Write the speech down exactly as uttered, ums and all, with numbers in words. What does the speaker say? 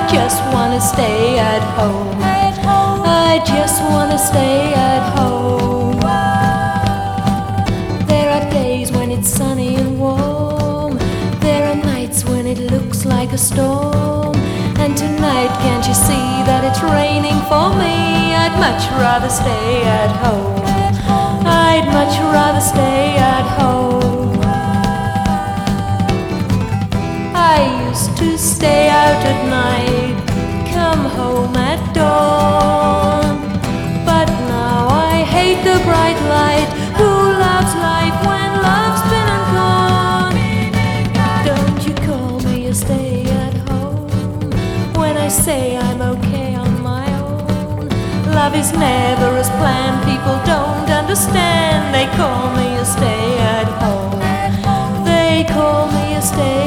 just wanna stay at home. I just wanna stay at home. There are days when it's sunny and warm. There are nights when it looks like a storm. And tonight, can't you see that it's raining for me? I'd much rather stay at home. I'd much rather stay at home. I used to stay out at night, come home at dawn. But now I hate the bright light. Who loves life when love's been and gone? Don't you call me a stay at home when I say I'm okay on my own. Love is never as planned, people don't understand. They call me a stay at home. They call me a stay